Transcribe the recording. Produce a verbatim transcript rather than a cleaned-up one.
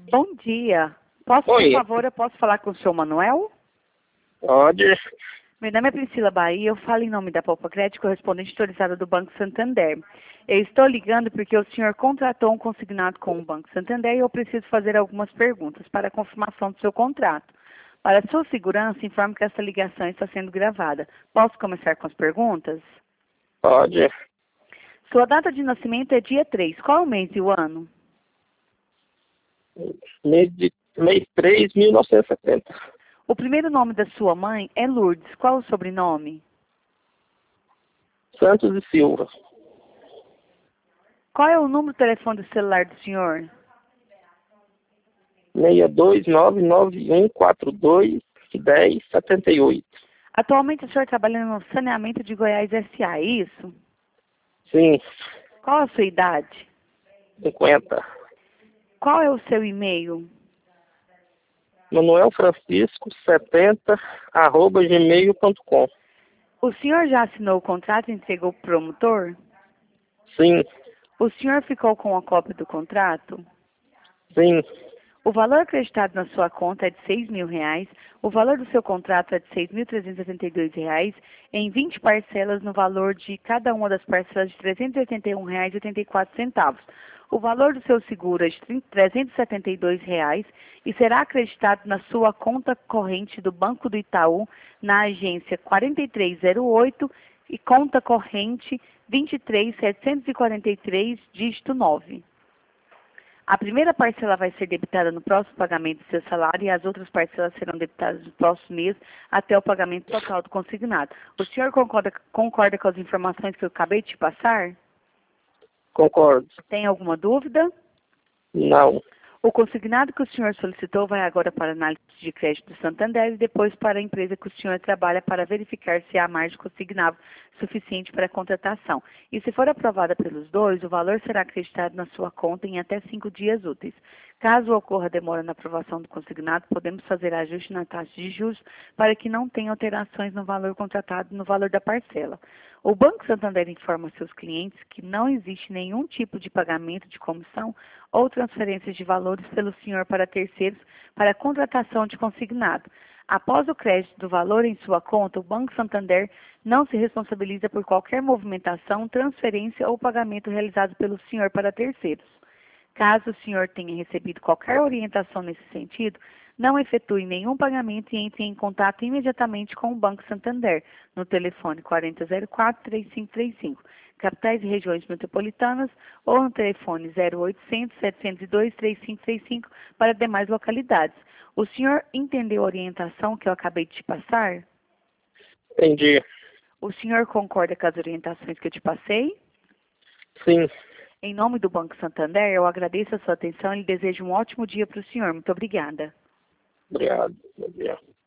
Bom dia. Posso, por Oi, favor, eu posso falar com o senhor Manuel? pode. Meu nome é Priscila Bahia, eu falo em nome da Poupa Crédito, correspondente autorizada do Banco Santander. Eu estou ligando porque o senhor contratou um consignado com o Banco Santander e eu preciso fazer algumas perguntas para a confirmação do seu contrato. Para sua segurança, informe que essa ligação está sendo gravada. Posso começar com as perguntas? Pode. Sua data de nascimento é dia três. Qual é o mês e o ano? Mês de mês três, mil novecentos e setenta. O primeiro nome da sua mãe é Lourdes. Qual o sobrenome? Santos e Silva. Qual é o número do telefone do celular do senhor? seis dois nove nove um quatro dois um zero sete oito. Atualmente o senhor trabalha no saneamento de Goiás S A, é isso? Sim, Qual a sua idade? cinquenta. Qual é o seu e-mail? Manuel Francisco setenta arroba gmail ponto com. O senhor já assinou o contrato e entregou para o promotor? Sim, O senhor ficou com a cópia do contrato? sim, O valor acreditado na sua conta é de seis mil reais. O valor do seu contrato é de seis mil trezentos e setenta e dois reais em vinte parcelas no valor de cada uma das parcelas de trezentos e oitenta e um reais e oitenta e quatro centavos. O valor do seu seguro é de trezentos e setenta e dois reais e será acreditado na sua conta corrente do Banco do Itaú na agência quatro três zero oito e conta corrente vinte e três mil setecentos e quarenta e três, dígito nove. A primeira parcela vai ser debitada no próximo pagamento do seu salário e as outras parcelas serão debitadas no próximo mês até o pagamento total do consignado. O senhor concorda, concorda com as informações que eu acabei de te passar? concordo. Tem alguma dúvida? Não. O consignado que o senhor solicitou vai agora para a análise de crédito do Santander e depois para a empresa que o senhor trabalha para verificar se há margem consignável suficiente para a contratação. E se for aprovada pelos dois, o valor será acreditado na sua conta em até cinco dias úteis. Caso ocorra demora na aprovação do consignado, podemos fazer ajuste na taxa de juros para que não tenha alterações no valor contratado no valor da parcela. O Banco Santander informa seus clientes que não existe nenhum tipo de pagamento de comissão ou transferência de valores pelo senhor para terceiros para a contratação de consignado. Após o crédito do valor em sua conta, o Banco Santander não se responsabiliza por qualquer movimentação, transferência ou pagamento realizado pelo senhor para terceiros. Caso o senhor tenha recebido qualquer orientação nesse sentido, não efetue nenhum pagamento e entre em contato imediatamente com o Banco Santander, no telefone quatro zero quatro, três cinco três cinco, capitais e regiões metropolitanas, ou no telefone zero oitocentos, setecentos e dois, três cinco três cinco para demais localidades. O senhor entendeu a orientação que eu acabei de te passar? Entendi. O senhor concorda com as orientações que eu te passei? Sim. Em nome do Banco Santander, eu agradeço a sua atenção e desejo um ótimo dia para o senhor. Muito obrigada. Obrigado. Bom dia.